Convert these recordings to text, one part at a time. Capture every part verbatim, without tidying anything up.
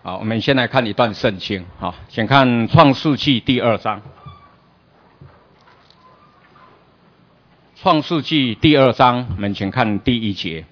好，我们先来看一段圣经。好，请看创世纪第二章。创世纪第二章，我们请看第一节。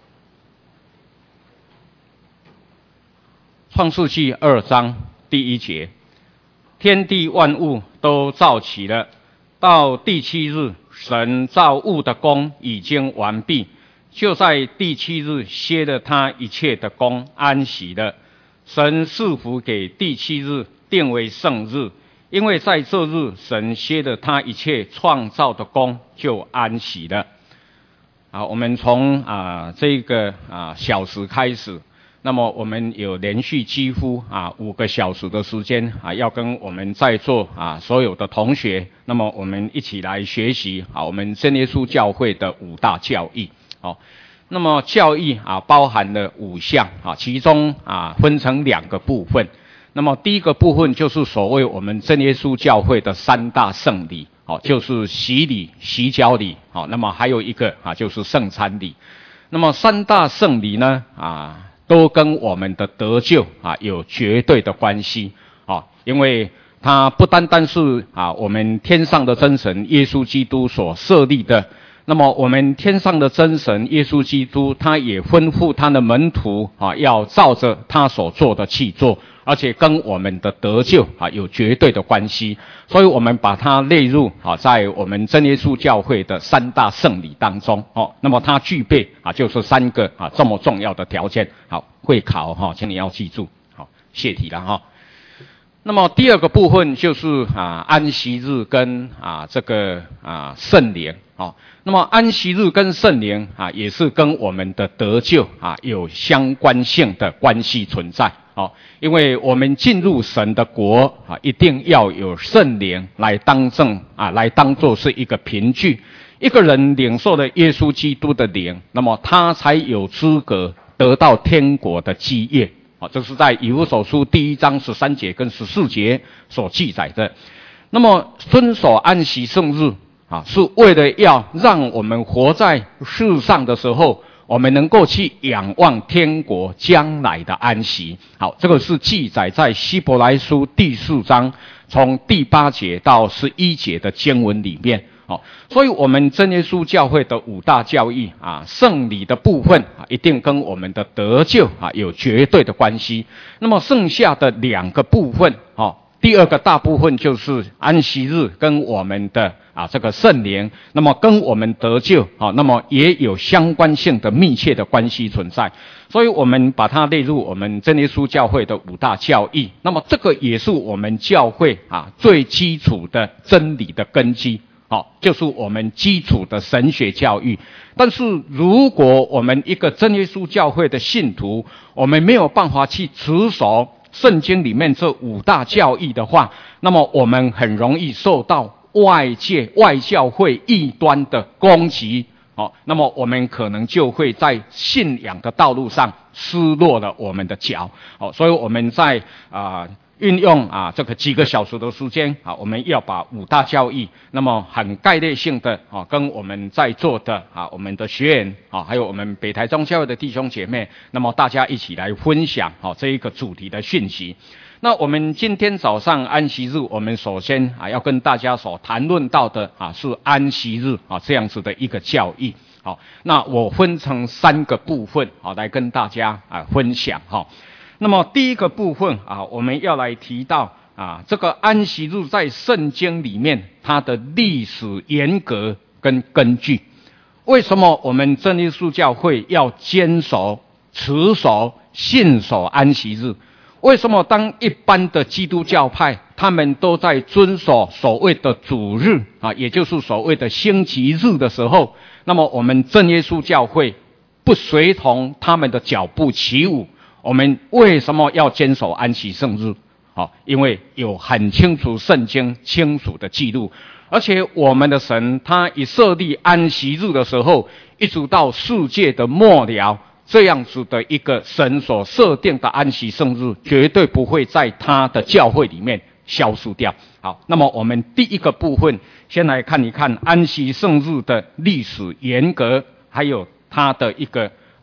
创世纪二章第一节，天地万物都造齐了，到第七日，神造物的工已经完毕，就在第七日歇了他一切的工，安息了。神赐福给第七日，定为圣日，因为在这日，神歇了他一切创造的工，就安息了。好，我们从啊这个啊小时开始，那么我们有连续几乎啊五个小时的时间啊，要跟我们在座啊所有的同学，那么我们一起来学习啊我们真耶稣教会的五大教义。好。那么教义啊包含了五项啊，其中啊分成两个部分。那么第一个部分就是所谓我们真耶稣教会的三大圣礼，好，就是洗礼、洗脚礼，好，那么还有一个啊就是圣餐礼。那么三大圣礼呢啊都跟我们的得救啊有绝对的关系啊，因为它不单单是啊我们天上的真神耶稣基督所设立的。那么我们天上的真神耶稣基督，他也吩咐他的门徒啊，要照着他所做的去做，而且跟我们的得救啊有绝对的关系，所以我们把它列入啊，在我们真耶稣教会的三大圣礼当中哦。那么它具备啊，就是三个啊这么重要的条件。好，会考哈，请你要记住。好，谢题了哈。那么第二个部分就是啊安息日跟啊这个啊圣灵啊，那么安息日跟圣灵啊也是跟我们的得救啊有相关性的关系存在啊，因为我们进入神的国啊，一定要有圣灵来当证啊，来当作是一个凭据。一个人领受了耶稣基督的灵，那么他才有资格得到天国的基业。这是在以弗所书第一章十三节跟十四节所记载的。那么遵守安息圣日啊，是为了要让我们活在世上的时候，我们能够去仰望天国将来的安息。好，这个是记载在希伯来书第四章从第八节到十一节的经文里面。好，所以我们真耶稣教会的五大教义啊，圣礼的部分啊，一定跟我们的得救啊有绝对的关系。那么剩下的两个部分啊，第二个大部分就是安息日跟我们的啊这个圣灵，那么跟我们得救啊，那么也有相关性的密切的关系存在。所以我们把它列入我们真耶稣教会的五大教义。那么这个也是我们教会啊最基础的真理的根基。好，就是我们基础的神学教育。但是如果我们一个真耶稣教会的信徒，我们没有办法去持守圣经里面这五大教义的话，那么我们很容易受到外界外教会异端的攻击。好，那么我们可能就会在信仰的道路上失落了我们的脚。好，所以我们在啊、呃运用啊这个几个小时的时间啊，我们要把五大教义，那么很概略性的啊，跟我们在座的啊我们的学员啊，还有我们北台中教会的弟兄姐妹，那么大家一起来分享啊这一个主题的讯息。那我们今天早上安息日，我们首先啊要跟大家所谈论到的啊是安息日啊这样子的一个教义。好，那我分成三个部分啊来跟大家啊分享哈。那么第一个部分啊，我们要来提到啊，这个安息日在圣经里面它的历史严格跟根据。为什么我们真耶稣教会要坚守、持守、信守安息日？为什么当一般的基督教派他们都在遵守所谓的主日啊，也就是所谓的星期日的时候，那么我们真耶稣教会不随同他们的脚步起舞？我们为什么要坚守安息圣日？好，因为有很清楚圣经清楚的记录，而且我们的神他一设立安息日的时候，一直到世界的末了，这样子的一个神所设定的安息圣日，绝对不会在他的教会里面消失掉。好，那么我们第一个部分，先来看一看安息圣日的历史严格，还有它的一个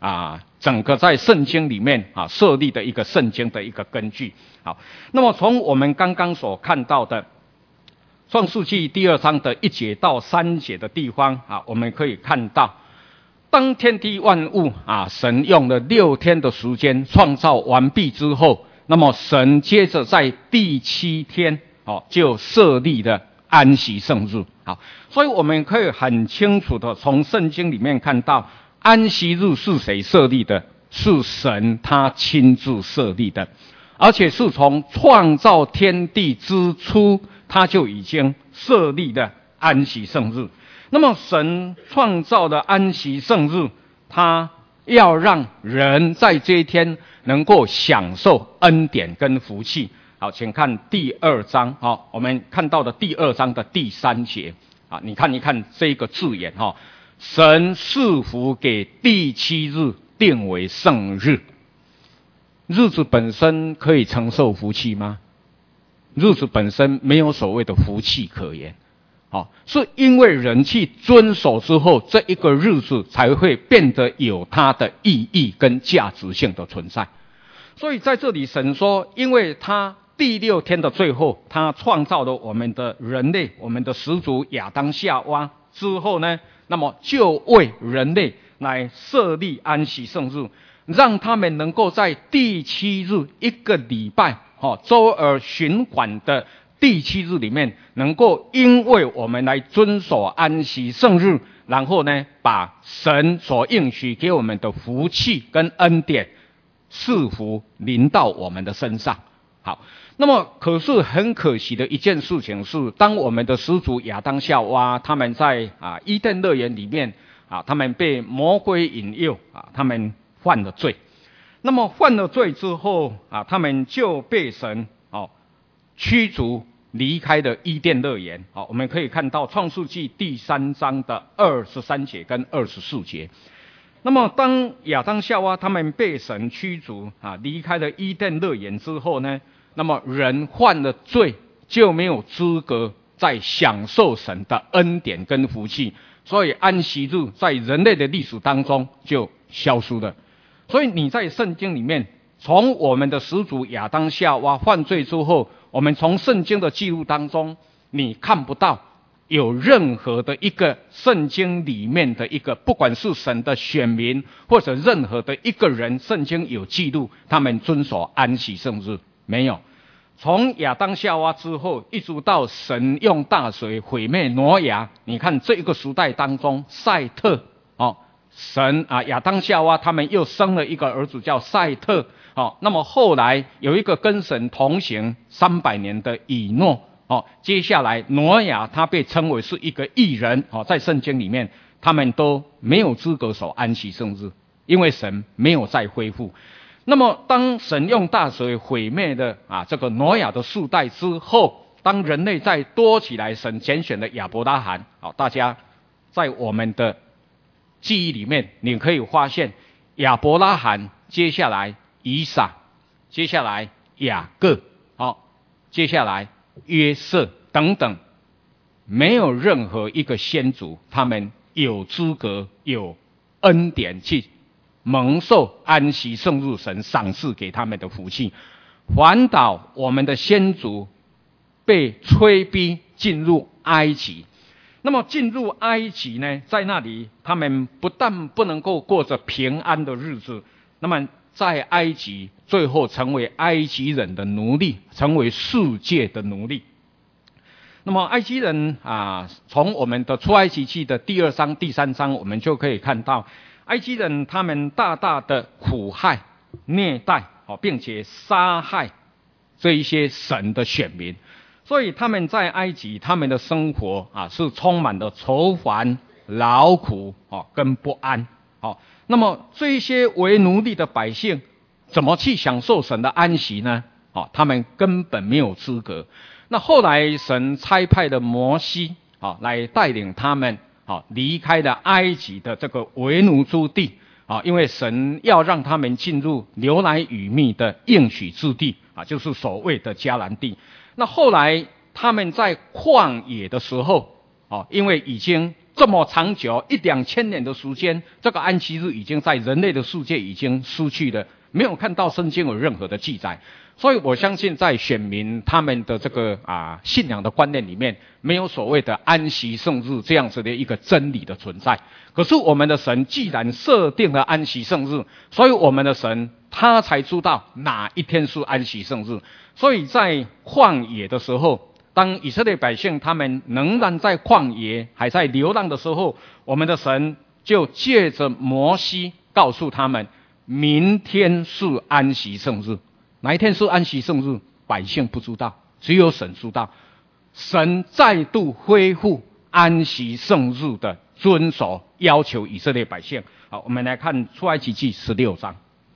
啊整个在圣经里面啊设立的一个圣经的一个根据。好，那么从我们刚刚所看到的创世纪第二章的一节到三节的地方啊，我们可以看到，当天地万物啊，神用了六天的时间创造完毕之后，那么神接着在第七天哦，就设立了安息圣日。好，所以我们可以很清楚的从圣经里面看到，安息日是谁设立的？是神他亲自设立的，而且是从创造天地之初，他就已经设立了安息圣日。那么神创造的安息圣日，他要让人在这一天能够享受恩典跟福气。好，请看第二章，好，我们看到的第二章的第三节啊，你看一看这个字眼哈，神赐福给第七日，定为圣日。日子本身可以承受福气吗？日子本身没有所谓的福气可言。好，是因为人去遵守之后，这一个日子才会变得有它的意义跟价值性的存在。所以在这里神说，因为他第六天的最后，他创造了我们的人类，我们的始祖亚当夏娃之后呢，那么就为人类来设立安息圣日，让他们能够在第七日一个礼拜哦，周而循环的第七日里面，能够因为我们来遵守安息圣日，然后呢，把神所应许给我们的福气跟恩典赐福临到我们的身上。好，那么可是很可惜的一件事情是，当我们的始祖亚当夏娃他们在啊伊甸乐园里面啊，他们被魔鬼引诱啊，他们犯了罪。那么犯了罪之后啊，他们就被神哦驱逐离开了伊甸乐园。好，我们可以看到创世纪第三章的二十三节跟二十四节。那么当亚当夏娃他们被神驱逐啊离开了伊甸乐园之后呢，那么人犯了罪就没有资格再享受神的恩典跟福气，所以安息日在人类的历史当中就消失了。所以你在圣经里面，从我们的始祖亚当夏娃犯罪之后，我们从圣经的记录当中，你看不到有任何的一个圣经里面的一个，不管是神的选民或者任何的一个人，圣经有记录他们遵守安息圣日，没有。从亚当夏娃之后，一直到神用大水毁灭挪亚，你看这一个时代当中，赛特哦，神啊亚当夏娃他们又生了一个儿子叫赛特哦，那么后来有一个跟神同行三百年的以诺哦，接下来挪亚他被称为是一个义人哦，在圣经里面他们都没有资格守安息圣日，因为神没有再恢复。那么当神用大水毁灭的啊这个挪亚的世代之后，当人类再多起来，神拣选了亚伯拉罕。好，大家在我们的记忆里面，你可以发现亚伯拉罕，接下来以撒，接下来雅各，好，接下来约瑟等等，没有任何一个先祖他们有资格有恩典去蒙受安息圣日神赏赐给他们的福气，反倒我们的先祖被催逼进入埃及。那么进入埃及呢，在那里他们不但不能够过着平安的日子，那么在埃及最后成为埃及人的奴隶，成为世界的奴隶。那么埃及人啊，从我们的出埃及记的第二章第三章我们就可以看到，埃及人他们大大的苦害虐待并且杀害这一些神的选民，所以他们在埃及他们的生活啊是充满了愁烦劳苦跟不安。那么这些为奴隶的百姓怎么去享受神的安息呢？他们根本没有资格。那后来神差派了摩西来带领他们离开了埃及的这个为奴之地，因为神要让他们进入流奶与蜜的应许之地，就是所谓的迦南地。那后来他们在旷野的时候，因为已经这么长久一两千年的时间，这个安息日已经在人类的世界已经失去了，没有看到圣经有任何的记载。所以我相信在选民他们的这个啊信仰的观念里面，没有所谓的安息圣日这样子的一个真理的存在。可是我们的神既然设定了安息圣日，所以我们的神他才知道哪一天是安息圣日。所以在旷野的时候，当以色列百姓他们仍然在旷野还在流浪的时候，我们的神就借着摩西告诉他们，明天是安息圣日。哪一天是安息圣日？百姓不知道，只有神知道。神再度恢复安息圣日的遵守，要求以色列百姓。好，我们来看出埃及记十六章。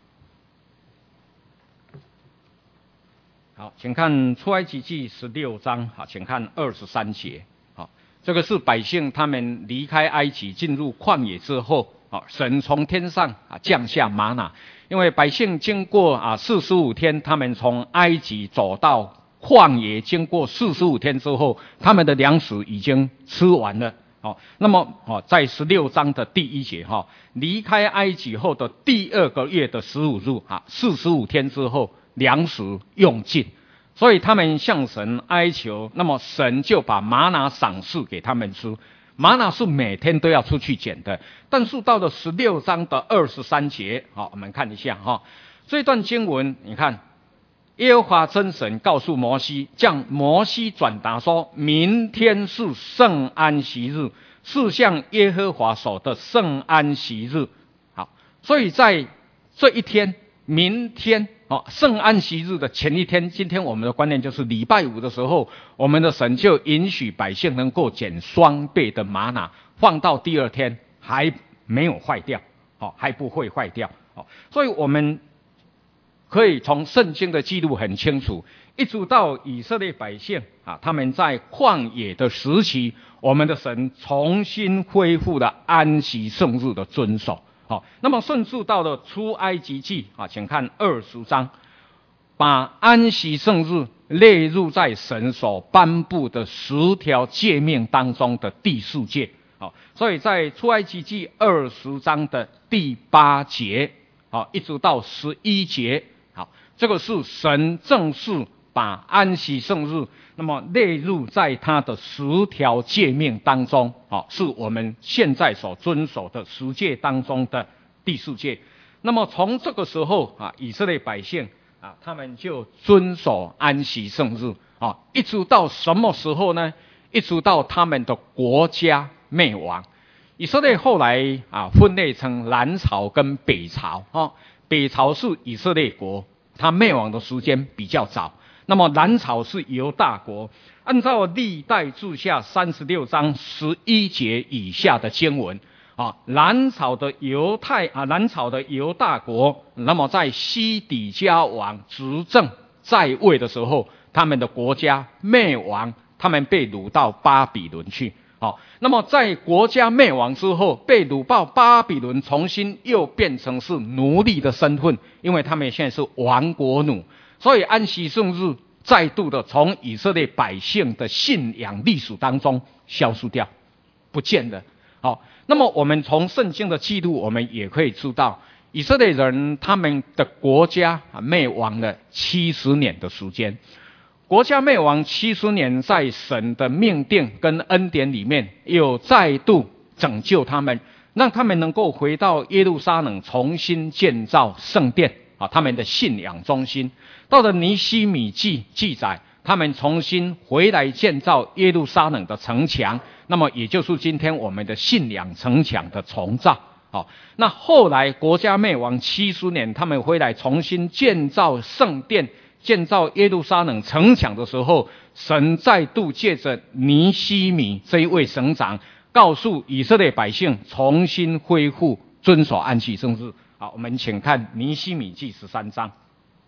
好，请看出埃及记十六章。好，请看二十三节。好，这个是百姓他们离开埃及进入旷野之后，好，神从天上啊降下玛纳。因为百姓经过啊四十五天，他们从埃及走到旷野，经过四十五天之后，他们的粮食已经吃完了。好，那么哦，在十六章的第一节哈，离开埃及后的第二个月的十五日啊，四十五天之后，粮食用尽，所以他们向神哀求，那么神就把玛纳赏赐给他们吃。玛纳是每天都要出去捡的，但是到了十六章的二十三节，好，我们看一下哈，这段经文，你看，耶和华真神告诉摩西，将摩西转达说，明天是圣安息日，是向耶和华守的圣安息日。好，所以在这一天，明天哦，圣安息日的前一天，今天我们的观念就是礼拜五的时候，我们的神就允许百姓能够捡双倍的玛纳，放到第二天还没有坏掉，哦，还不会坏掉，哦，所以我们可以从圣经的记录很清楚，一直到以色列百姓啊，他们在旷野的时期，我们的神重新恢复了安息圣日的遵守。好，那么甚至到了出埃及记啊，请看二十章，把安息圣日列入在神所颁布的十条诫命当中的第四诫。好，所以在出埃及记二十章的第八节，好，一直到十一节，好，这个是神正式把安息圣日那么列入在他的十条诫命当中，好，是我们现在所遵守的十诫当中的第四诫。那么从这个时候啊，以色列百姓啊，他们就遵守安息圣日啊，一直到什么时候呢？一直到他们的国家灭亡。以色列后来啊，分类成南朝跟北朝啊，北朝是以色列国，它灭亡的时间比较早。那么南朝是犹大国，按照历代志下三十六章十一节以下的经文啊，南朝的犹太啊，南朝的犹大国，那么在西底家王执政在位的时候，他们的国家灭亡，他们被掳到巴比伦去。好，那么在国家灭亡之后，被掳到巴比伦，重新又变成是奴隶的身份，因为他们现在是亡国奴。所以安息圣日再度的从以色列百姓的信仰历史当中消失掉，不见了。好，那么我们从圣经的记录，我们也可以知道，以色列人他们的国家灭亡了七十年的时间。国家灭亡七十年，在神的命定跟恩典里面，又再度拯救他们，让他们能够回到耶路撒冷，重新建造圣殿啊，他们的信仰中心。到了尼希米记记载，他们重新回来建造耶路撒冷的城墙，那么也就是今天我们的信仰城墙的重造。好，那后来国家灭亡七十年，他们回来重新建造圣殿，建造耶路撒冷城墙的时候，神再度借着尼希米这一位省长，告诉以色列百姓重新恢复遵守安息圣日。好，我们请看尼希米记十三章。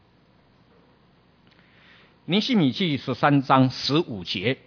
尼希米记十三章十五节，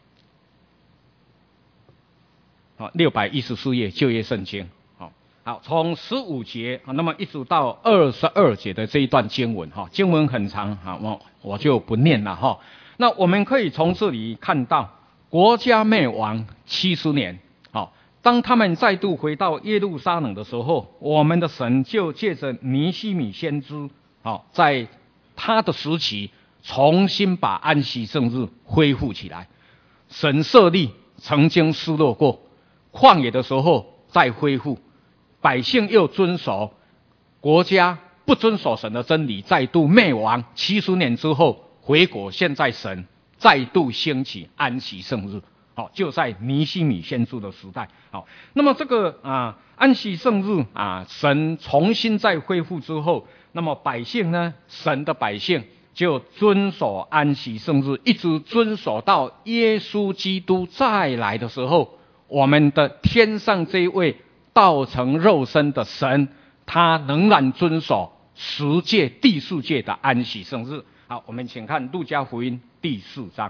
好，六百一十四页旧约圣经。好，好，从十五节，那么一直到二十二节的这一段经文，哈，经文很长，哈，我我就不念了，哈。那我们可以从这里看到，国家灭亡七十年，好， 当他们再度回到耶路撒冷的时候，我们的神就借着尼希米先知，好，在他的时期重新把安息圣日恢复起来。神设立曾经失落过，旷野的时候再恢复，百姓又遵守，国家不遵守神的真理，再度灭亡。七十年之后回国，现在神再度兴起安息圣日。好，就在尼希米先知的时代。好，那么这个啊安息圣日啊，神重新再恢复之后，那么百姓呢，神的百姓就遵守安息圣日，一直遵守到耶稣基督再来的时候，我们的天上这一位道成肉身的神，他仍然遵守十诫第四诫的安息圣日。好，我们请看路加福音第四章。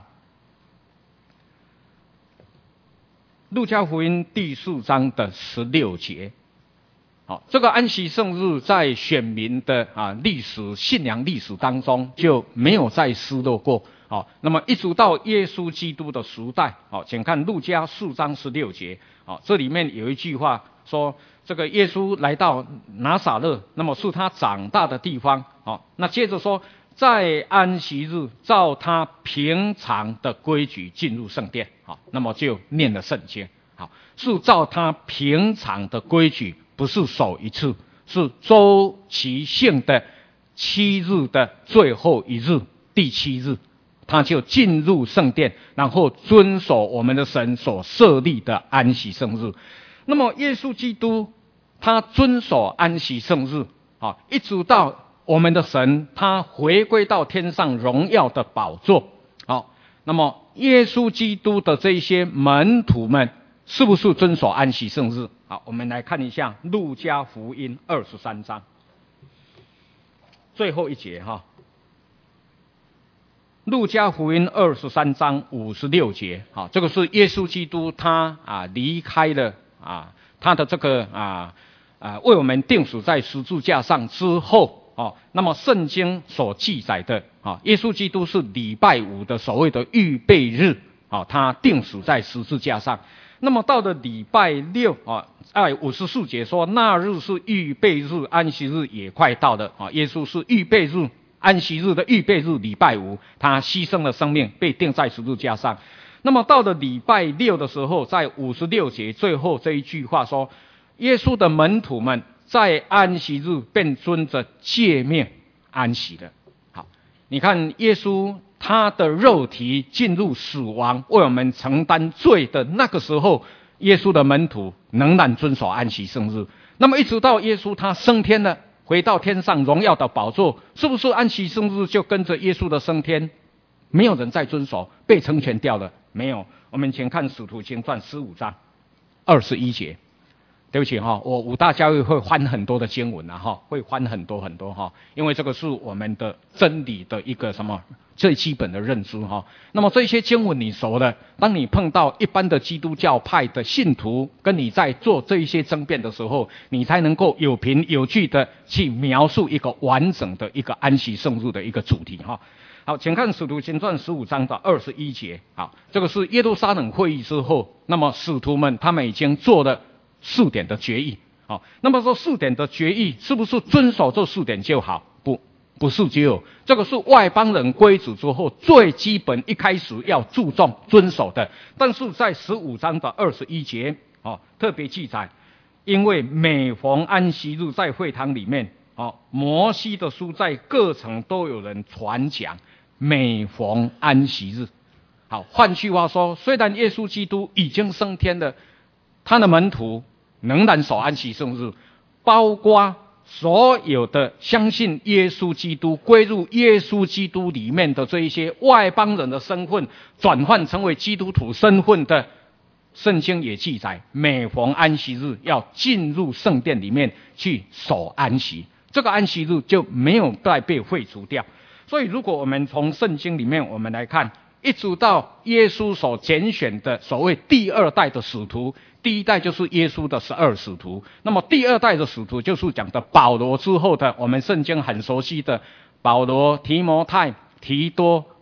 路加福音第四章的十六节，好，这个安息圣日在选民的啊历史信仰历史当中就没有再失落过。好，那么一直到耶稣基督的时代，好，请看路加四章十六节，好，这里面有一句话说，这个耶稣来到拿撒勒，那么是他长大的地方。好，那接着说，在安息日照他平常的规矩进入圣殿。好，那么就念了圣经。好，是照他平常的规矩，不是守一次，是周期性的七日的最后一日，第七日，他就进入圣殿，然后遵守我们的神所设立的安息圣日。那么耶稣基督他遵守安息圣日，好，一直到我们的神他回归到天上荣耀的宝座。好，那么耶稣基督的这些门徒们是不是遵守安息圣日？好，我们来看一下路加福音二十三章最后一节哈。路加福音二十三章五十六节，好，这个是耶稣基督他啊离开了啊他的这个啊啊为我们钉死在十字架上之后。哦，那么圣经所记载的啊，耶稣基督是礼拜五的所谓的预备日，啊，他钉死在十字架上。那么到了礼拜六啊，在五十四节说，那日是预备日，安息日也快到了啊。耶稣是预备日，安息日的预备日，礼拜五，他牺牲了生命，被钉在十字架上。那么到了礼拜六的时候，在五十六节最后这一句话说，耶稣的门徒们在安息日便遵着诫命安息了。好，你看耶稣他的肉体进入死亡，为我们承担罪的那个时候，耶稣的门徒仍然遵守安息圣日。那么一直到耶稣他升天了，回到天上荣耀的宝座，是不是安息圣日就跟着耶稣的升天，没有人再遵守，被成全掉了？没有。我们请看使徒行传十五章二十一节。对不起哈，我五大教育会翻很多的经文啊哈，会翻很多很多哈，因为这个是我们的真理的一个什么最基本的认知哈。那么这些经文你熟了，当你碰到一般的基督教派的信徒跟你在做这一些争辩的时候，你才能够有凭有据的去描述一个完整的一个安息圣日的一个主题哈。好，请看使徒行传十五章的二十一节。好，这个是耶路撒冷会议之后，那么使徒们他们已经做了四点的决议。好，那么说四点的决议是不是遵守这四点就好？不，不是只有这个是外邦人归主之后最基本一开始要注重遵守的。但是在十五章的二十一节，哦，特别记载，因为每逢安息日在会堂里面，哦，摩西的书在各城都有人传讲，每逢安息日。好，换句话说，虽然耶稣基督已经升天了，他的门徒仍然守安息圣日，包括所有的相信耶稣基督归入耶稣基督里面的这一些外邦人的身份转换成为基督徒身份的，圣经也记载，每逢安息日要进入圣殿里面去守安息，这个安息日就没有再被废除掉。所以如果我们从圣经里面我们来看，一直到耶稣所拣选的所谓第二代的使徒，第一代就是耶稣的十二使徒，那么第二代的使徒就是讲的保罗之后的我们圣经很熟悉的保罗、提摩太、提多、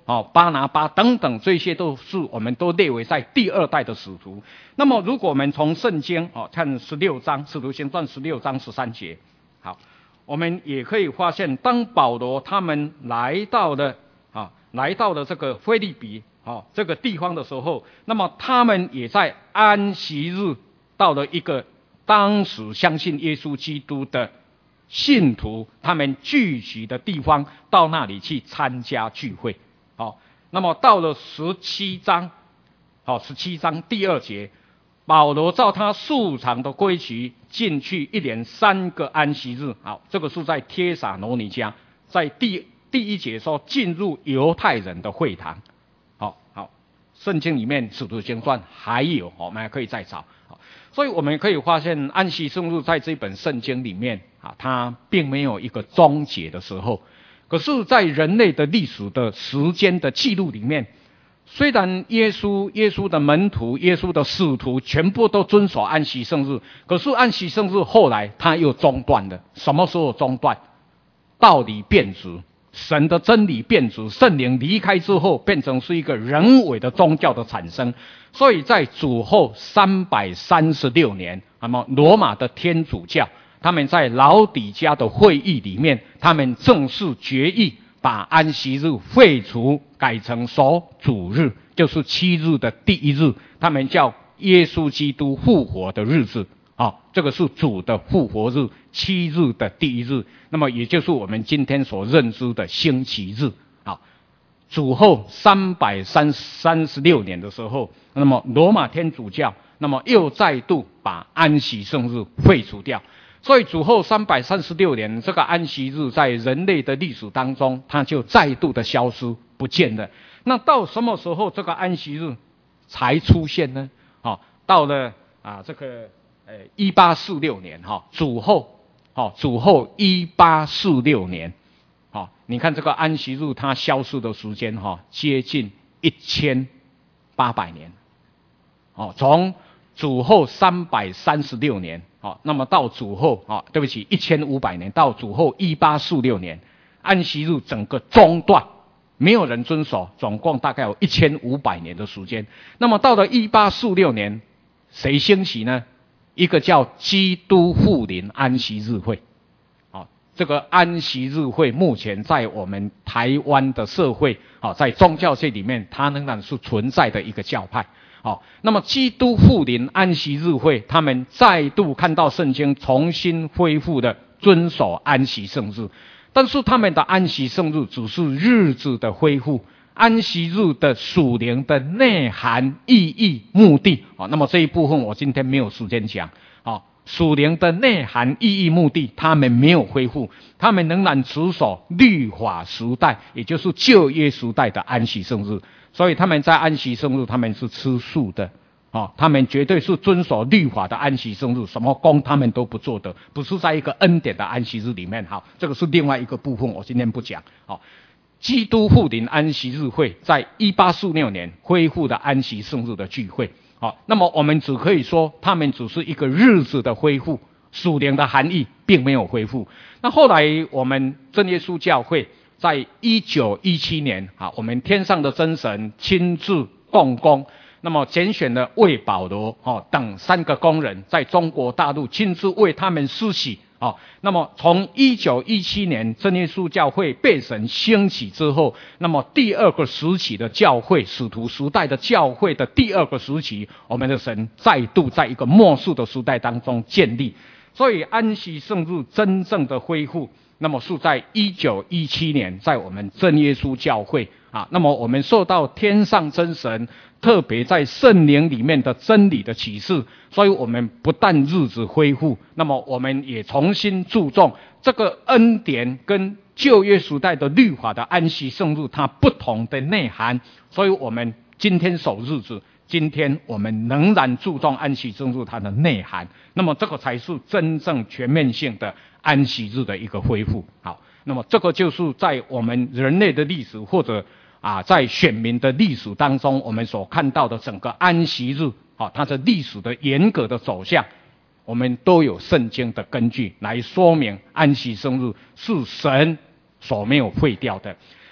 哦，巴拿巴等等，这些都是我们都列为在第二代的使徒。那么如果我们从圣经哦看十六章，使徒行传十六章十三节，好，我们也可以发现，当保罗他们来到了啊，来到了这个腓立比哦这个地方的时候，那么他们也在安息日到了一个当时相信耶稣基督的信徒他们聚集的地方，到那里去参加聚会。好，那么到了十七章，好，十七章第二节，保罗照他素常的规矩进去一连三个安息日。好，这个是在帖撒罗尼迦，在第第一节说进入犹太人的会堂。好好，圣经里面使徒行传还有，我们还可以再找。好，所以我们可以发现安息圣日在这本圣经里面啊，它并没有一个终结的时候。可是在人类的历史的时间的记录里面，虽然耶稣耶稣的门徒耶稣的使徒全部都遵守安息圣日，可是安息圣日后来它又中断了。什么时候中断？道理变质，神的真理变质，圣灵离开之后，变成是一个人为的宗教的产生。所以在主后三百三十六年，那么罗马的天主教他们在老底嘉的会议里面，他们正式决议把安息日废除，改成守主日，就是七日的第一日，他们叫耶稣基督复活的日子。啊，这个是主的复活日，七日的第一日，那么也就是我们今天所认知的星期日。啊，主后三百三十六年的时候，那么罗马天主教那么又再度把安息圣日废除掉。所以主后三百三十六年，这个安息日在人类的历史当中，它就再度的消失不见了。那到什么时候这个安息日才出现呢？哦，到了啊这个呃一八四六年哈、哦，主后哦主后一八四六年，哦，你看这个安息日它消失的时间哈、哦，接近一千八百年。哦，从主后三百三十六年。好，那么到主后啊，对不起，一千五百年到主后一八四六年，安息日整个中断，没有人遵守，总共大概有一千五百年的时间。那么到了一八四六年，谁兴起呢？一个叫基督复临安息日会。好，这个安息日会目前在我们台湾的社会，好，在宗教界里面，它仍然是存在的一个教派。好，那么基督复临安息日会，他们再度看到圣经重新恢复的遵守安息圣日，但是他们的安息圣日只是日子的恢复，安息日的属灵的内涵、意义、目的。好，那么这一部分我今天没有时间讲。好，属灵的内涵、意义、目的，他们没有恢复，他们仍然持守律法时代，也就是旧约时代的安息圣日。所以他们在安息圣日，他们是吃素的，哦，他们绝对是遵守律法的安息圣日，什么工他们都不做的，不是在一个恩典的安息日里面。好，这个是另外一个部分，我今天不讲。好，基督复临安息日会在一八四六年恢复的安息圣日的聚会。好，那么我们只可以说，他们只是一个日子的恢复，属灵的含义并没有恢复。那后来我们真耶稣教会在一九一七年，啊，我们天上的真神亲自动工，那么拣选了魏保罗哦等三个工人，在中国大陆亲自为他们施洗。哦，那么从一九一七年真耶稣教会被神兴起之后，那么第二个时期的教会，使徒时代的教会的第二个时期，我们的神再度在一个末世的时代当中建立。所以安息圣日真正的恢复，那么是在一九一七年，在我们真耶稣教会啊，那么我们受到天上真神特别在圣灵里面的真理的启示，所以我们不但日子恢复，那么我们也重新注重这个恩典跟旧约时代的律法的安息圣日它不同的内涵，所以我们今天守日子，今天我们仍然注重安息圣日它的内涵，那么这个才是真正全面性的安息日的一个恢复。好，那么这个就是在我们人类的历史或者啊，在选民的历史当中，我们所看到的整个安息日，啊，它的历史的严格的走向，我们都有圣经的根据来说明安息圣日是神所没有废掉的。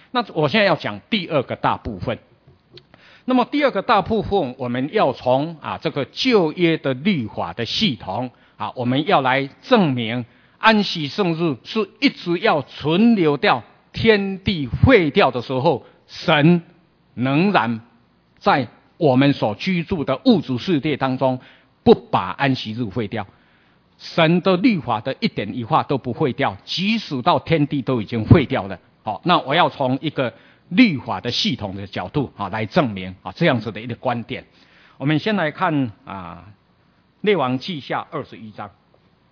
那我现在要讲第二个大部分。那么第二个大部分，我们要从啊这个旧约的律法的系统啊，我们要来证明安息圣日是一直要存留掉天地废掉的时候，神仍然在我们所居住的物质世界当中不把安息日废掉。神的律法的一点一画都不废掉，即使到天地都已经废掉了。好，那我要从一个律法的系统的角度啊来证明啊这样子的一个观点。我们先来看啊列王记下二十一章。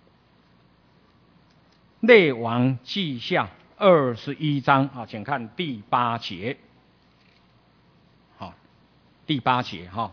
列王记下二十一章啊，请看第八节。好，第八节哈。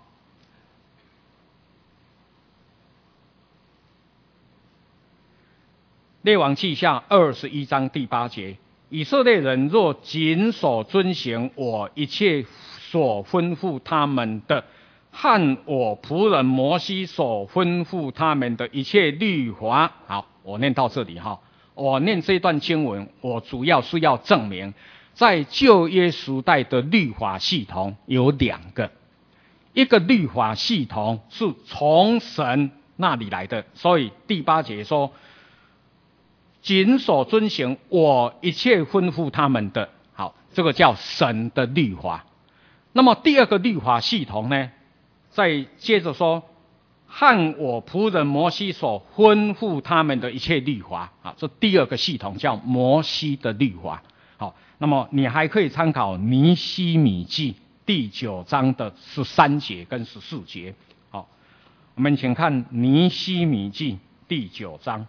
列王记下二十一章第八节，以色列人若谨守遵行我一切所吩咐他们的，和我仆人摩西所吩咐他们的一切律法。好，我念到这里哈。我念这段经文，我主要是要证明，在旧约时代的律法系统有两个，一个律法系统是从神那里来的，所以第八节说，谨守遵行我一切吩咐他们的，好，这个叫神的律法。那么第二个律法系统呢，再接着说，和我仆人摩西所吩咐他们的一切律法，啊，这第二个系统叫摩西的律法。好，那么你还可以参考尼希米记第九章的十三节跟十四节。好，我们请看尼希米记第九章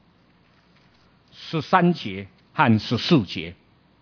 十三节和十四节。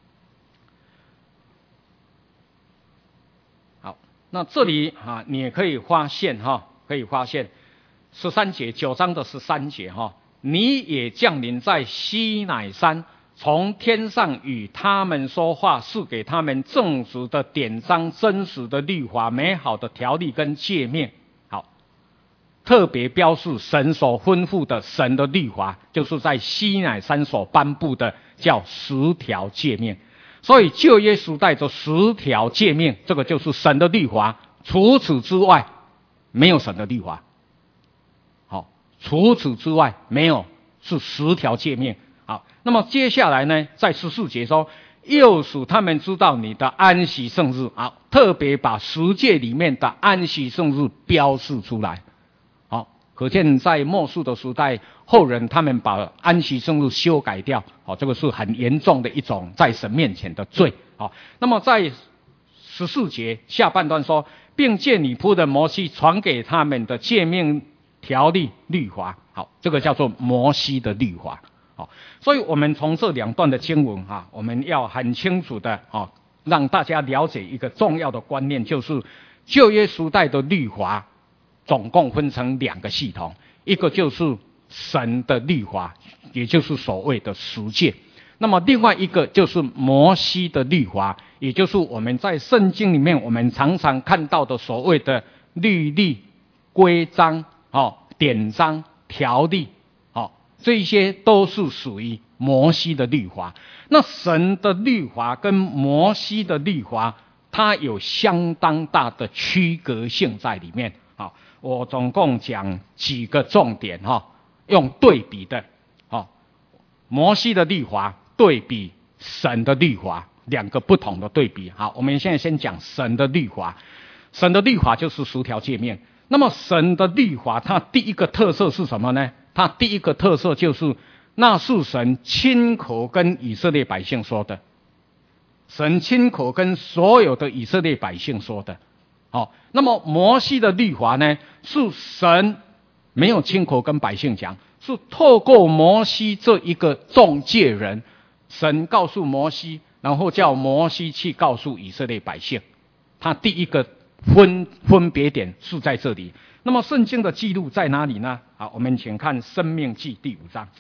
好，那这里啊，你也可以发现哈，可以发现十三节，九章的十三节哈，你也降临在西乃山，从天上与他们说话，是给他们正直的典章、真实的律法、美好的条例跟诫命。好，特别标示神所吩咐的神的律法，就是在西乃山所颁布的，叫十条诫命。所以旧约时代的十条诫命，这个就是神的律法。除此之外，没有神的律法。好，除此之外没有，是十条诫命。好，那么接下来呢，在十四节说，又使他们知道你的安息圣日。好，特别把十诫里面的安息圣日标示出来。好，可见在末世的时代，后人他们把安息圣日修改掉。好，这个是很严重的一种在神面前的罪。好，那么在十四节下半段说，并借你仆人摩西传给他们的诫命、条例、律法。好，这个叫做摩西的律法。好，所以我们从这两段的经文啊，我们要很清楚的啊，让大家了解一个重要的观念，就是旧约时代的律法总共分成两个系统，一个就是神的律法，也就是所谓的十诫。那么另外一个就是摩西的律法，也就是我们在圣经里面我们常常看到的所谓的律例、规章、哦、典章、条例，哦，这些都是属于摩西的律法。那神的律法跟摩西的律法，它有相当大的区隔性在里面。好，我总共讲几个重点哈，用对比的。好，摩西的律法对比神的律法，两个不同的对比。好，我们现在先讲神的律法。神的律法就是十条诫命。那么神的律法，它第一个特色是什么呢？它第一个特色就是，那是神亲口跟以色列百姓说的。神亲口跟所有的以色列百姓说的。好，那么摩西的律法呢，是神没有亲口跟百姓讲，是透过摩西这一个中介人，神告诉摩西，然后叫摩西去告诉以色列百姓。他第一个分分别点是在这里。那么圣经的记录在哪里呢？好，我们请看申命记第五章。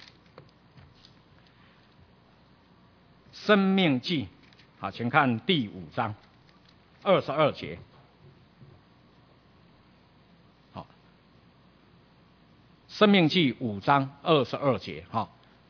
申命记，好，请看第五章二十二节。好，申命记五章二十二节。好，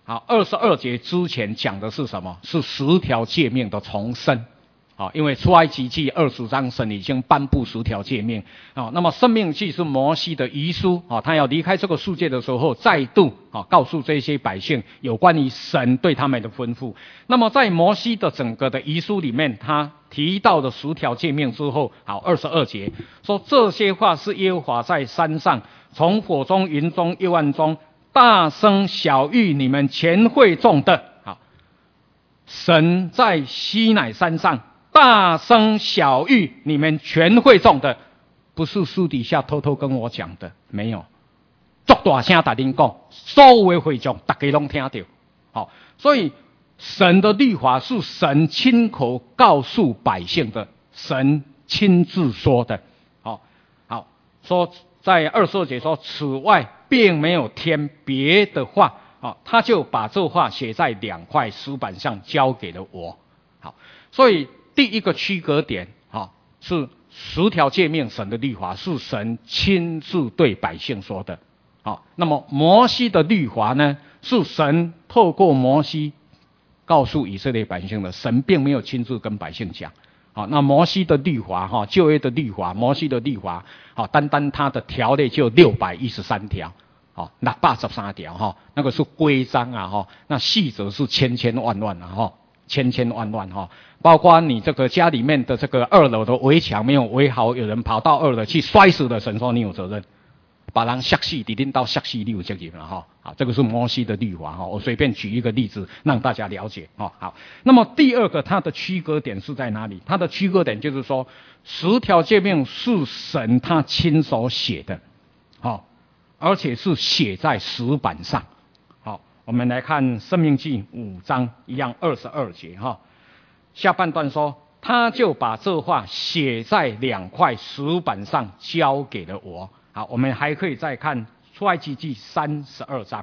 好，二十二节之前讲的是什么？是十条诫命的重申。好，因为出埃及记二十章神已经颁布十条诫命。好，那么申命记是摩西的遗书。好，他要离开这个世界的时候，再度好告诉这些百姓有关于神对他们的吩咐。那么在摩西的整个的遗书里面，他提到的十条诫命之后，好，二十二节说这些话是耶和华在山上从火中云中幽暗中大声晓谕你们全会众的。好，神在西乃山上大声晓谕你们全会众的，不是私底下偷偷跟我讲的，没有，作大声大声讲，所有的会众大家都听到。好，所以神的律法是神亲口告诉百姓的，神亲自说的。好，好，说在二十二节说，此外并没有添别的话。好，他就把这话写在两块石板上，交给了我。好，所以第一个区隔点，啊，是十条诫命，神的律法是神亲自对百姓说的。好，那么摩西的律法呢，是神透过摩西告诉以色列百姓的，神并没有亲自跟百姓讲。好，那摩西的律法，哈，旧约的律法，摩西的律法，好，单单他的条例就六百一十三条。好，那八十三条，哈，那个是规章啊，哈，那细则是千千万万啊，哈。千千万万哈，包括你这个家里面的这个二楼的围墙没有围好，有人跑到二楼去摔死了，神说你有责任，把人吓死，一定到吓死你有责任了哈。好，这个是摩西的律法哈，我随便举一个例子让大家了解哈。好，那么第二个它的区隔点是在哪里？它的区隔点就是说，十条诫命是神他亲手写的，好，而且是写在石板上。我们来看申命记五章一样二十二节哈，下半段说，他就把这话写在两块石板上，交给了我。好，我们还可以再看出埃及记三十二章，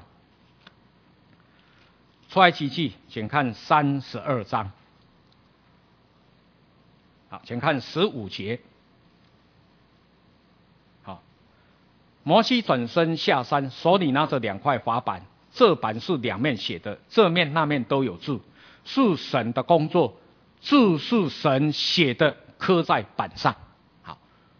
出埃及记，请看三十二章。好，请看十五节。好，摩西转身下山，手里拿着两块法板。这板是两面写的，这面那面都有字，是神的工作，字是神写的，刻在板上。好，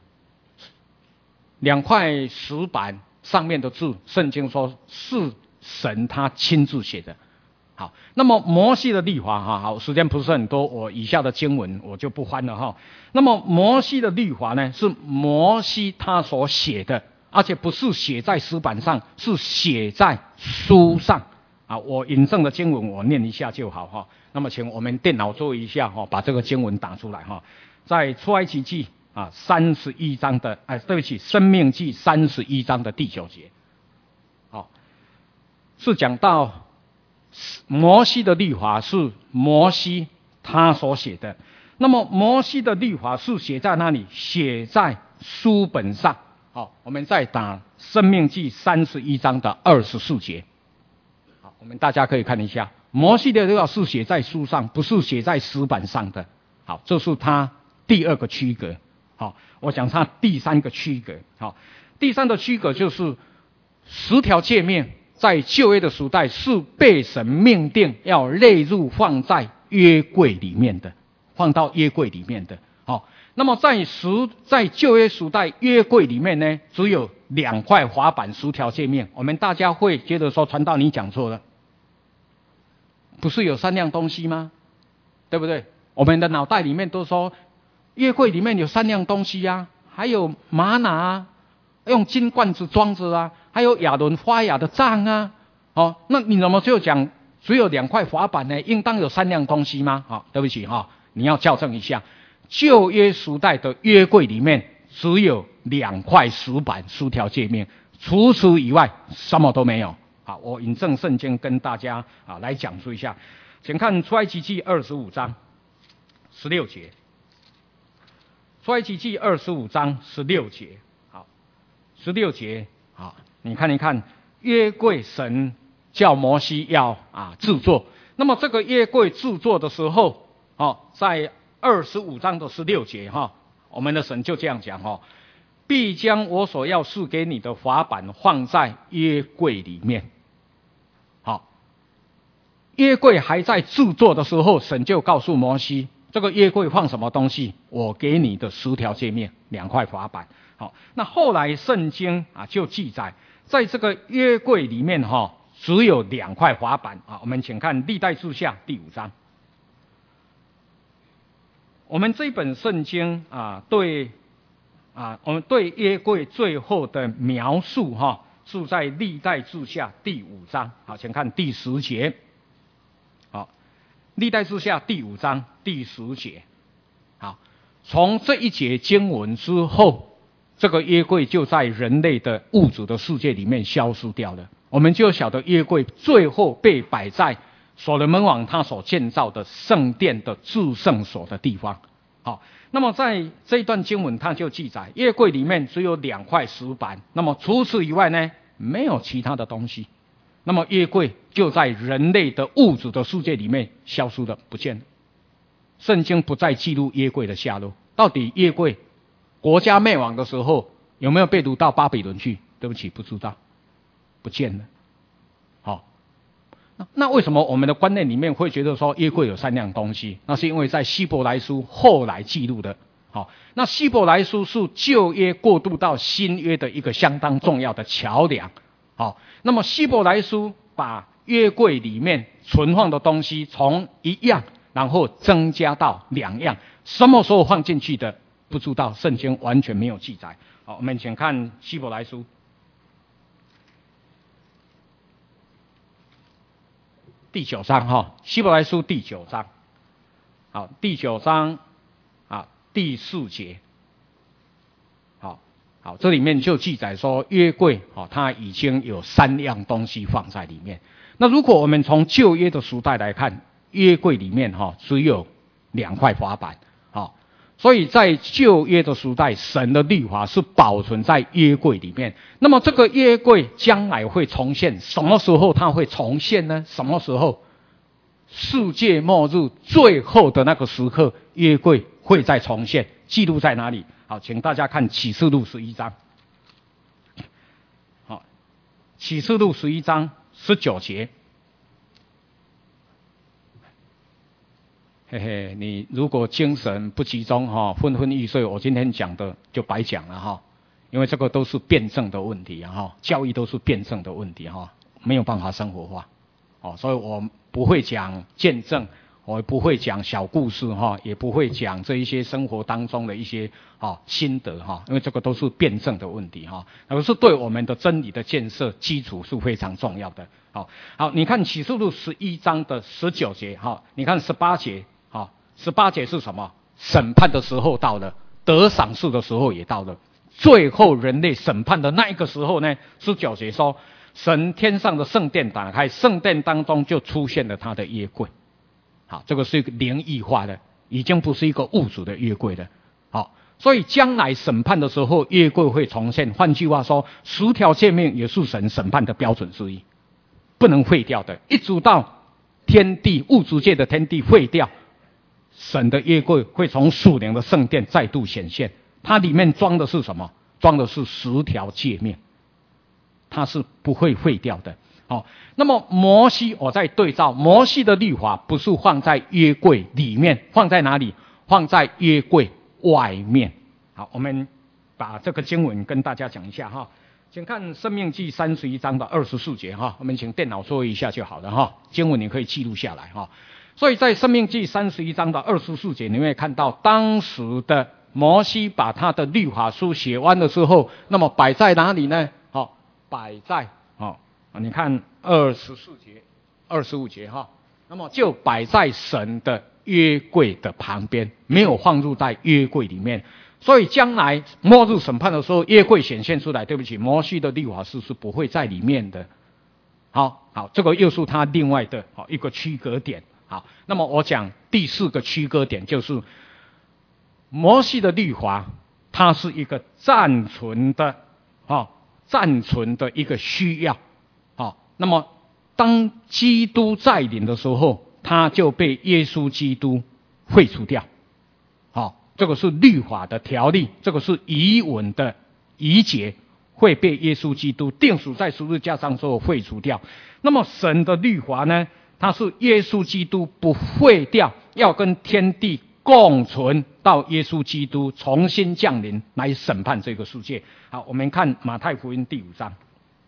两块石板上面的字，圣经说是神他亲自写的。好，那么摩西的律法哈，好，时间不是很多，我以下的经文我就不翻了哈。那么摩西的律法呢，是摩西他所写的。而且不是写在石板上，是写在书上啊！我引证的经文我念一下就好哈。那么请我们电脑做一下哈，把这个经文打出来哈。在出埃及记啊三十一章的，哎，对不起，申命记三十一章的第九节，好，是讲到摩西的律法是摩西他所写的。那么摩西的律法是写在哪里？写在书本上。好，我们再打申命记三十一章的二十四节。好，我们大家可以看一下，摩西的律法是写在书上，不是写在石板上的。好，这是他第二个区隔。好，我讲他第三个区隔。好，第三个区隔就是十条诫命在旧约的时代是被神命定要列入放在约柜里面的，放到约柜里面的。好。那么在十在旧约时代约柜里面呢，只有两块法板，十条诫命。我们大家会觉得说，传道你讲错了，不是有三样东西吗？对不对？我们的脑袋里面都说约柜里面有三样东西啊，还有玛拿啊，用金罐子装着啊，还有亚伦发芽的杖啊。哦，那你怎么就讲只有两块法板呢？应当有三样东西吗？好、哦，对不起哈、哦，你要校正一下。旧约时代的约柜里面只有两块石板，十条诫命，除此以外什么都没有。好，我引证圣经跟大家啊来讲述一下，请看出埃及记二十五章十六节。出埃及记二十五章十六节，好，十六节，好，你看一看，约柜神叫摩西要啊制作，那么这个约柜制作的时候，哦，在二十五章的十六节哈，我们的神就这样讲哈，必将我所要赐给你的法版放在约柜里面。好， 约柜还在制作的时候，神就告诉摩西，这个约柜放什么东西？我给你的十条诫命，两块法板。好，那后来圣经啊就记载，在这个约柜里面哈、哦，只有两块法板啊。我们请看历代志下第五章。我们这本圣经啊，对啊，我们对约柜最后的描述哈、哦，是在历代志下第五章。好，请看第十节。好，历代志下第五章第十节。好，从这一节经文之后，这个约柜就在人类的物质的世界里面消失掉了。我们就晓得约柜最后被摆在所罗门王他所建造的圣殿的至圣所的地方。好，那么在这一段经文，它就记载约柜里面只有两块石板，那么除此以外呢，没有其他的东西。那么约柜就在人类的物质的世界里面消失了，不见了。圣经不再记录约柜的下落。到底约柜国家灭亡的时候有没有被掳到巴比伦去？对不起，不知道，不见了。好，那那为什么我们的观念里面会觉得说约柜有三样东西？那是因为在希伯来书后来记录的。好，那希伯来书是旧约过渡到新约的一个相当重要的桥梁。好，那么希伯来书把约柜里面存放的东西从一样，然后增加到两样，什么时候放进去的不知道，圣经完全没有记载。好，我们请看希伯来书第九章哈，希伯来书第九章，好，第九章啊第四节，好，好，这里面就记载说约柜哦，它已经有三样东西放在里面。那如果我们从旧约的时代来看，约柜里面哈只有两块法板，好，所以在旧约的时代，神的律法是保存在约柜里面。那么这个约柜将来会重现，什么时候它会重现呢？什么时候？世界末日最后的那个时刻，约柜会再重现，记录在哪里？好，请大家看启示录十一章。好，启示录十一章十九节。嘿嘿，你如果精神不集中哈，昏昏欲睡，我今天讲的就白讲了哈，因为这个都是辩证的问题哈，教育都是辩证的问题哈，没有办法生活化哦，所以我不会讲见证，我不会讲小故事哈，也不会讲这一些生活当中的一些啊心得哈，因为这个都是辩证的问题哈，那个是对我们的真理的建设基础是非常重要的。好，好，你看启示录十一章的十九节哈，你看十八节。好，十八节是什么？审判的时候到了，得赏赐的时候也到了，最后人类审判的那一个时候呢？十九节说，神天上的圣殿打开，圣殿当中就出现了他的约柜。好，这个是一个灵异化的，已经不是一个物质的约柜了。好，所以将来审判的时候，约柜会重现。换句话说，十条诫命也是神审判的标准之一，不能废掉的。一直到天地物质界的天地废掉，神的约柜会从属灵的圣殿再度显现，它里面装的是什么？装的是十条诫命，它是不会废掉的。好，那么摩西，我在对照摩西的律法，不是放在约柜里面，放在哪里？放在约柜外面。好，我们把这个经文跟大家讲一下哈，请看申命记三十一章的二十四节哈，我们请电脑做一下就好了哈，经文你可以记录下来哈。所以在申命记三十一章的二十四节，你会看到当时的摩西把他的律法书写完的时候，那么摆在哪里呢？好，摆在哦，你看二十四节、二十五节哈，那么就摆在神的约柜的旁边，没有放入在约柜里面。所以将来末日审判的时候，约柜显现出来，对不起，摩西的律法书是不会在里面的。好，好，这个又是他另外的好一个区隔点。好，那么我讲第四个区隔点，就是摩西的律法，它是一个暂存的，哦，暂存的一个需要，哦，那么当基督再临的时候，他就被耶稣基督废除掉，哦，这个是律法的条例，这个是遗文的遗节，会被耶稣基督钉死在十字架上之后废除掉。那么神的律法呢？ 它是耶稣基督不废掉，要跟天地共存，到耶稣基督重新降临来审判这个世界。好，我们看马太福音第五章。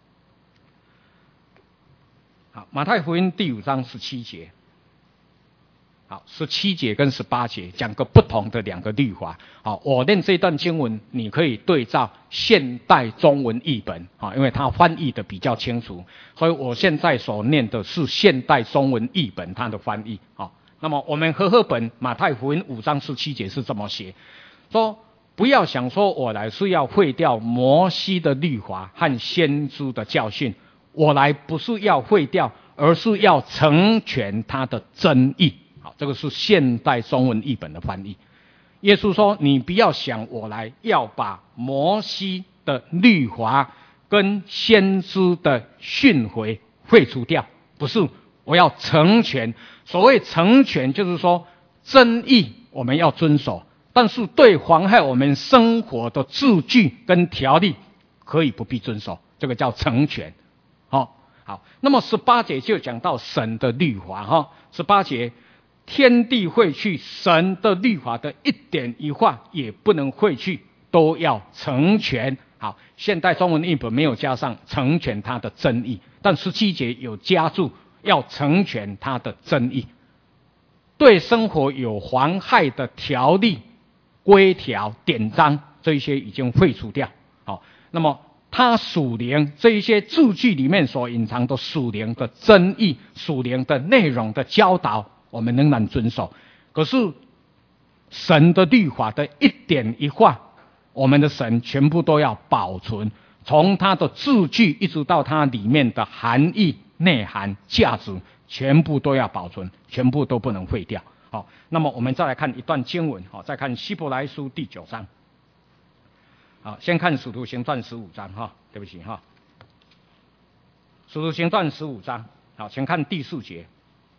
好，马太福音第五章十七节。好，十七节跟十八节讲个不同的两个律法。好，我念这段经文，你可以对照现代中文译本，啊，因为它翻译的比较清楚，所以我现在所念的是现代中文译本它的翻译。好，那么我们和合本马太福音五章十七节是这么写，说不要想说我来是要废掉摩西的律法和先知的教训，我来不是要废掉，而是要成全他的真义。好，这个是现代中文译本的翻译。耶稣说，你不要想我来要把摩西的律法跟先知的训诲废除掉，不是，我要成全。所谓成全，就是说真义我们要遵守，但是对妨害我们生活的字句跟条例可以不必遵守，这个叫成全。好，好，那么十八节就讲到神的律法哈，十八节，天地废去，神的律法的一点一画也不能废去，都要成全。好，现代中文译本没有加上成全他的真义，但十七节有加注要成全他的真义。对生活有妨害的条例、规条、典章，这一些已经废除掉。好，那么他属灵这一些字句里面所隐藏的属灵的真义、属灵的内容的教导，我们仍然遵守。可是神的律法的一点一画，我们的神全部都要保存，从他的字句一直到它里面的含义、内涵、价值，全部都要保存，全部都不能废掉。好，那么我们再来看一段经文，好，再看希伯来书第九章。好，先看使徒行传十五章哈，对不起哈，使徒行传十五章，好，请看第四节。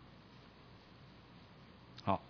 好，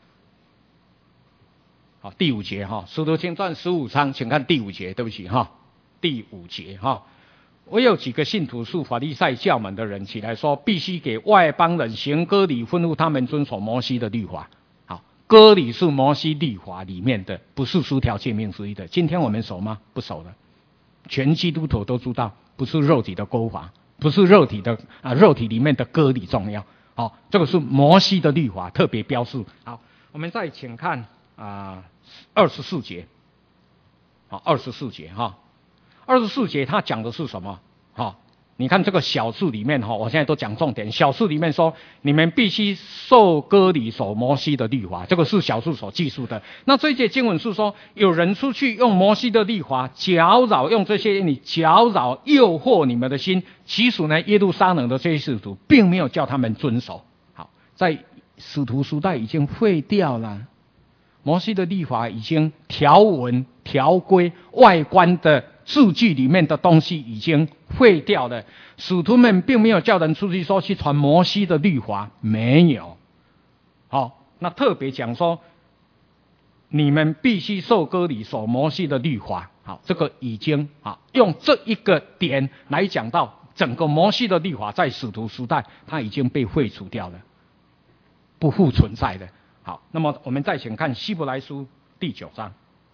好，第五节哈，使徒行传十五章，请看第五节，对不起哈，第五节哈。我有几个信徒是法利赛教门的人起来说，必须给外邦人行割礼，吩咐他们遵守摩西的律法。好，割礼是摩西律法里面的，不是十条诫命之一的。今天我们守吗？不守了。全基督徒都知道，不是肉体的割法，不是肉体的啊，肉体里面的割礼重要。好，这个是摩西的律法特别标示。好，我们再请看啊二十四节。好，二十四节哈。二十四节他讲的是什么？哈，你看这个小字里面哈，我现在都讲重点。小字里面说，你们必须受割礼，守摩西的律法，这个是小字所记述的。那这一节经文是说，有人出去用摩西的律法搅扰，用这些你搅扰诱惑你们的心。其实呢，耶路撒冷的这些使徒并没有叫他们遵守。好，在使徒时代已经废掉了。摩西的律法已经条文、条规、外观的字句里面的东西已经废掉了。使徒们并没有叫人出去说去传摩西的律法，没有。好，那特别讲说，你们必须受割礼，守摩西的律法。好，这个已经啊，用这一个点来讲到整个摩西的律法在使徒时代，它已经被废除掉了，不复存在的。好，那么我们再请看希伯来书第九章。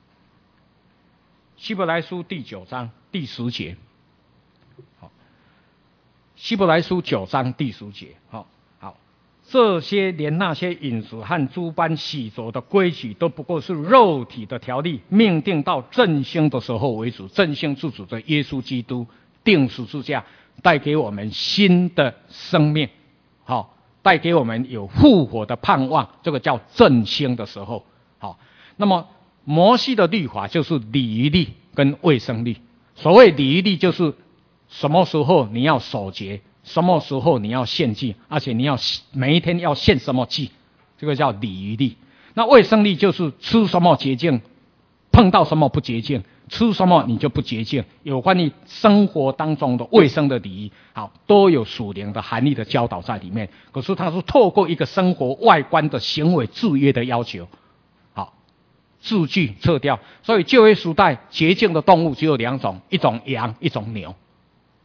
希伯来书第九章第十节。好，希伯来书九章第十节。好，好，这些连那些饮食和诸般洗濯的规矩，都不过是肉体的条例，命定到振兴的时候为止。振兴是指着耶稣基督钉十字架，带给我们新的生命。好。带给我们有复活的盼望，这个叫振兴的时候。好，那么摩西的律法就是礼仪律跟卫生律。所谓礼仪律就是什么时候你要守节，什么时候你要献祭，而且你要每一天要献什么祭，这个叫礼仪律。那卫生律就是吃什么洁净，碰到什么不洁净，吃什么你就不洁净，有关于生活当中的卫生的礼仪，好，都有属灵的含义的教导在里面。可是它是透过一个生活外观的行为制约的要求，好，字句撤掉。所以旧约时代洁净的动物只有两种，一种羊，一种牛。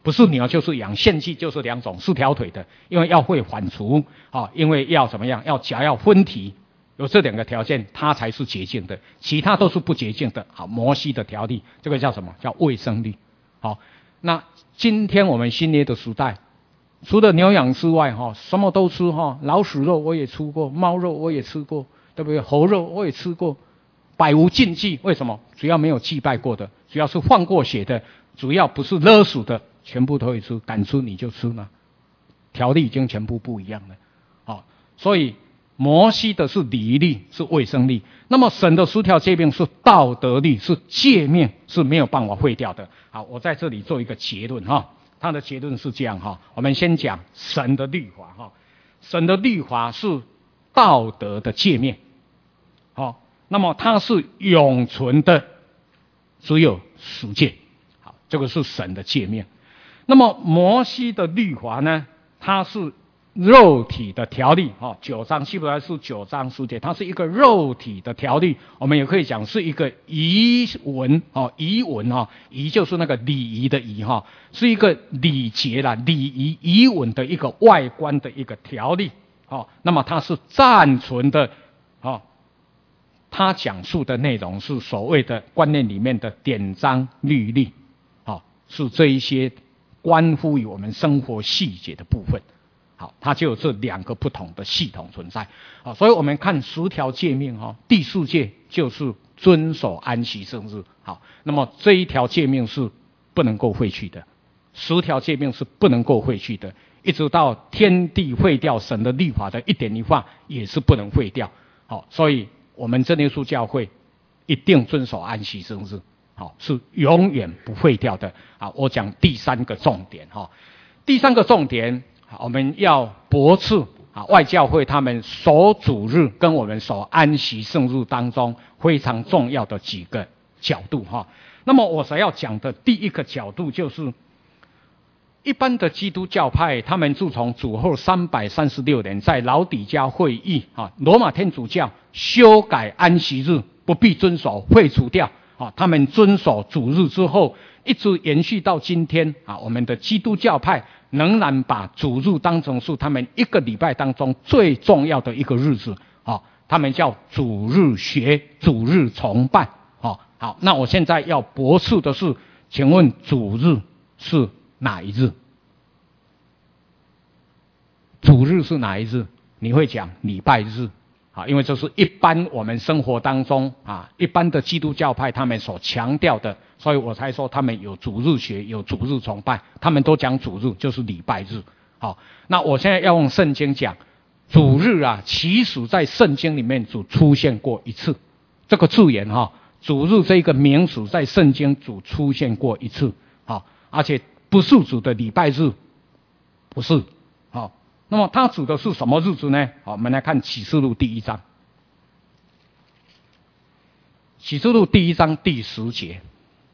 不是牛就是羊，献祭就是两种，四条腿的，因为要会反刍啊，因为要怎么样，要脚要分蹄，有这两个条件，它才是洁净的，其他都是不洁净的。好，摩西的条例，这个叫什么？叫卫生律。好，那今天我们新约的时代，除了牛羊之外，哈，什么都吃哈，老鼠肉我也吃过，猫肉我也吃过，对不对？猴肉我也吃过，百无禁忌。为什么？只要没有祭拜过的，只要是放过血的，只要不是勒死的，全部都会吃，敢吃你就吃嘛。条例已经全部不一样了，好，所以摩西的是礼律，是卫生律。那么神的十条诫命是道德律，是诫命，是没有办法废掉的。好，我在这里做一个结论哈，他的结论是这样哈。我们先讲神的律法哈，神的律法是道德的诫命，好，那么它是永存的，只有十诫。好，这个是神的诫命。那么摩西的律法呢，它是肉体的条例，哈，九章希伯来书九章十节，它是一个肉体的条例，我们也可以讲是一个仪文，哦，仪文哈，仪就是那个礼仪的仪哈，是一个礼节啦，礼仪仪文的一个外观的一个条例，哦，那么它是暂存的，哦，它讲述的内容是所谓的观念里面的典章律例，哦，是这一些关乎于我们生活细节的部分。好，它就有这两个不同的系统存在。好，所以我们看十条诫命哈，第四诫就是遵守安息生日。好，那么这一条诫命是不能够废去的，十条诫命是不能够废去的，一直到天地废掉神的律法的一点一画也是不能废掉。好，所以我们真耶稣教会一定遵守安息生日，好，是永远不废掉的。好，我讲第三个重点哈，第三个重点。我们要驳斥啊，外教会他们守主日跟我们守安息圣日当中非常重要的几个角度哈。那么我所要讲的第一个角度就是，一般的基督教派，他们自从主后三百三十六年在老底嘉会议啊，罗马天主教修改安息日不必遵守，废除掉啊，他们遵守主日之后，一直延续到今天啊，我们的基督教派仍然把主日当成是他们一个礼拜当中最重要的一个日子，哦，他们叫主日学、主日崇拜，哦，好，那我现在要驳斥的是，请问主日是哪一日？主日是哪一日？你会讲礼拜日，啊，因为这是一般我们生活当中啊，一般的基督教派他们所强调的。所以我才说他们有主日学，有主日崇拜，他们都讲主日就是礼拜日。好，那我现在要用圣经讲主日啊，其实在圣经里面只出现过一次，这个字眼哈，主日这个名词在圣经只出现过一次，好，而且不是指的礼拜日，不是。好，那么它指的是什么日子呢？好，我们来看启示录第一章，启示录第一章第十节。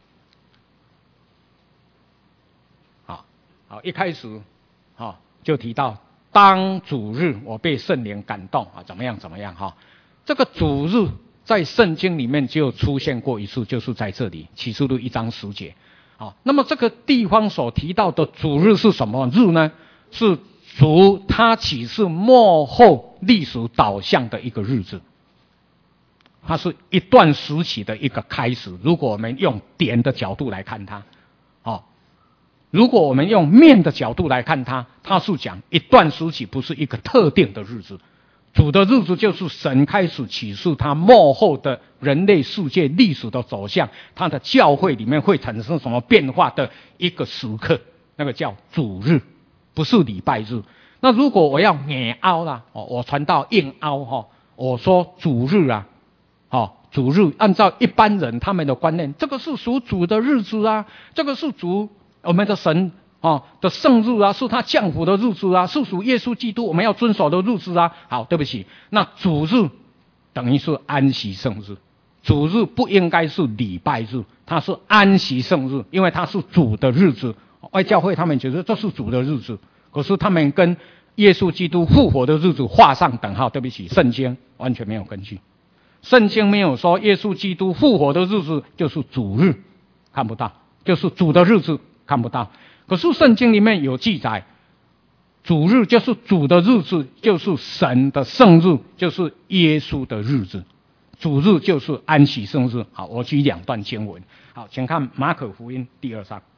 好，一开始，哈，就提到当主日我被圣灵感动啊，怎么样怎么样哈？这个主日在圣经里面就出现过一次，就是在这里启示录一章十节。好，那么这个地方所提到的主日是什么日呢？是主他启示末后历史导向的一个日子，它是一段时期的一个开始。如果我们用点的角度来看它，哦。如果我们用面的角度来看它，它是讲一段时期，不是一个特定的日子。主的日子就是神开始启示他末后的人类世界历史的走向，他的教会里面会产生什么变化的一个时刻，那个叫主日，不是礼拜日。那如果我要硬凹啦，哦，我传到硬凹哈，我说主日啊，哦，主日按照一般人他们的观念，这个是属主的日子啊，这个是主。我们的神啊的圣日啊，是他降福的日子啊，是属耶稣基督我们要遵守的日子啊。好，对不起，那主日等于是安息圣日，主日不应该是礼拜日，它是安息圣日，因为它是主的日子。外教会他们觉得这是主的日子，可是他们跟耶稣基督复活的日子画上等号。对不起，圣经完全没有根据，圣经没有说耶稣基督复活的日子就是主日，看不到，就是主的日子。看不到， 可是圣经里面有记载，主日就是主的日子，就是神的圣日，就是耶稣的日子。主日就是安息圣日。好，我举两段经文。好，请看马可福音第二章。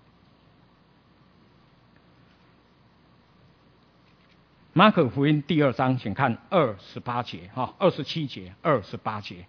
马可福音第二章，请看二十八节，哈，二十七节，二十八节。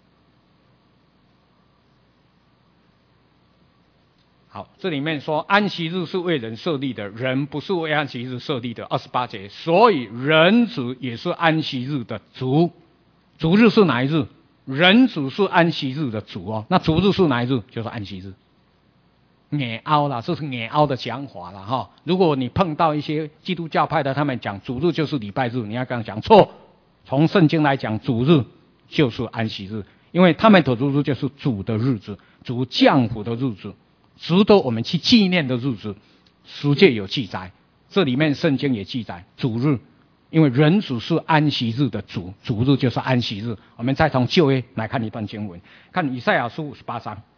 好，这里面说安息日是为人设立的，人不是为安息日设立的。二十八节，所以人子也是安息日的主。主日是哪一日？人子是安息日的主哦。那主日是哪一日？就是安息日。眼凹啦，这是眼凹的讲法啦哈。如果你碰到一些基督教派的，他们讲主日就是礼拜日，你要跟他讲错。从圣经来讲，主日就是安息日，因为他们的主日就是主的日子，主降福的日子，值得我们去纪念的日子。书界有记载，这里面圣经也记载主日，因为人子是安息日的主，主日就是安息日。我们再从旧约来看一段经文，看以赛亚书五十八章。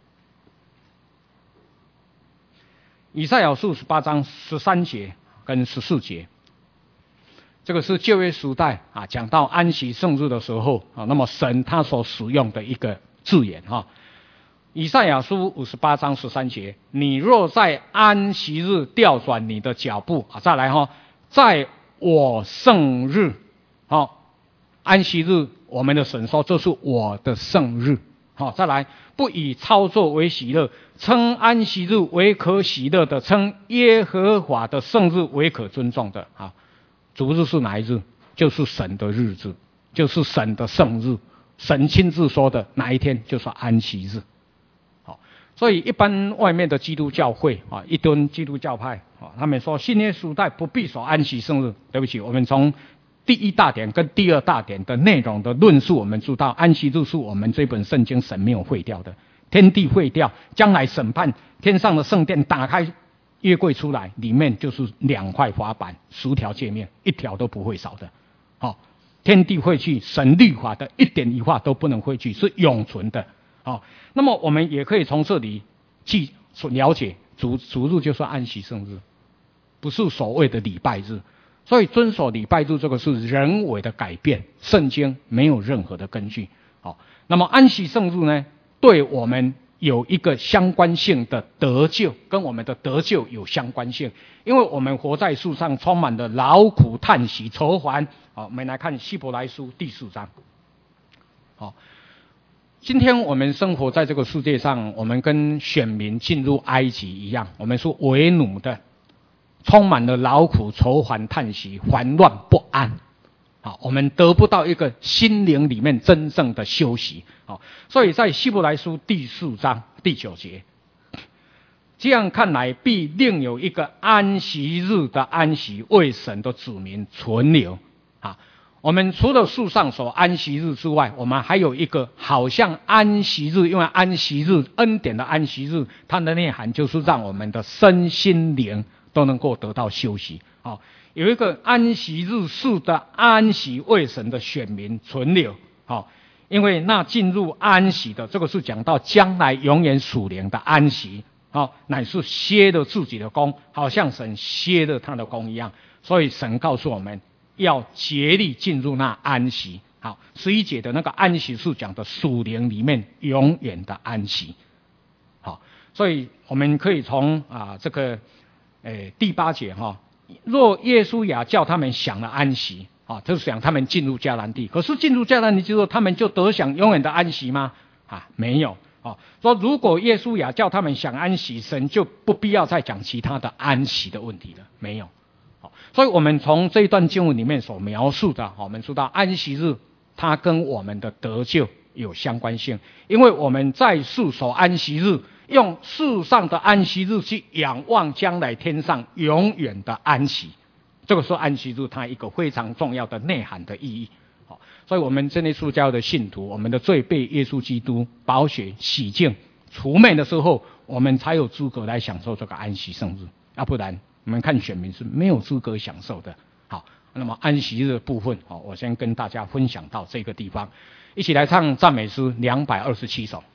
以赛亚书十八章十三节跟十四节，这个是旧约时代啊，讲到安息圣日的时候啊，那么神他所使用的一个字眼哈。以赛亚书五十八章十三节，你若在安息日调转你的脚步啊，再来哈，在我圣日，好，安息日，我们的神说这是我的圣日。好，再来，不以操作为喜乐，称安息日为可喜乐的，称耶和华的圣日为可尊重的。好，主日是哪一日？就是神的日子，就是神的圣日，神亲自说的哪一天就是安息日。好，所以一般外面的基督教会啊，一堆基督教派啊，他们说新约时代不必守安息圣日。对不起，我们从第一大点跟第二大点的内容的论述，我们知道安息日是我们这本圣经神没有废掉的，天地废掉，将来审判，天上的圣殿打开约柜出来，里面就是两块法板，十条诫命，一条都不会少的。好、哦，天地废去，神律法的一点一画都不能废去，是永存的。好、哦，那么我们也可以从这里去了解主主日就是安息圣日，不是所谓的礼拜日。所以遵守礼拜日这个是人为的改变，圣经没有任何的根据。好，那么安息圣日呢，对我们有一个相关性的得救，跟我们的得救有相关性，因为我们活在世上充满了劳苦叹息愁烦。好，我们来看希伯来书第四章。好，今天我们生活在这个世界上，我们跟选民进入埃及一样，我们是为奴的，充满了劳苦愁烦叹息，烦乱不安。好，我们得不到一个心灵里面真正的休息。好，所以在希伯来书第四章第九节，这样看来，必另有一个安息日的安息为神的子民存留。啊，我们除了树上所安息日之外，我们还有一个好像安息日，因为安息日恩典的安息日，它的内涵就是让我们的身心灵都能够得到休息。好，有一个安息日式的安息为神的选民存留。好，因为那进入安息的，这个是讲到将来永远属灵的安息。好，乃是歇了自己的功，好像神歇了他的功一样。所以神告诉我们要竭力进入那安息。好，十一节的那个安息是讲的属灵里面永远的安息。好，所以我们可以从啊这个诶第八节哈，若耶稣亚叫他们享了安息，啊，就是讲他们进入迦南地。可是进入迦南地之后，他们就得享永远的安息吗？啊，没有。哦，说如果耶稣亚叫他们享安息，神就不必要再讲其他的安息的问题了，没有。哦，所以我们从这一段经文里面所描述的，我们知道安息日它跟我们的得救有相关性，因为我们在世守安息日，用世上的安息日去仰望将来天上永远的安息，这个是安息日它一个非常重要的内涵的意义。好，所以我们真耶稣教的信徒，我们的罪被耶稣基督宝血洗净除灭的时候，我们才有资格来享受这个安息圣日，要不然我们看选民是没有资格享受的。好，那么安息日的部分，好，我先跟大家分享到这个地方，一起来唱赞美诗两百二十七首。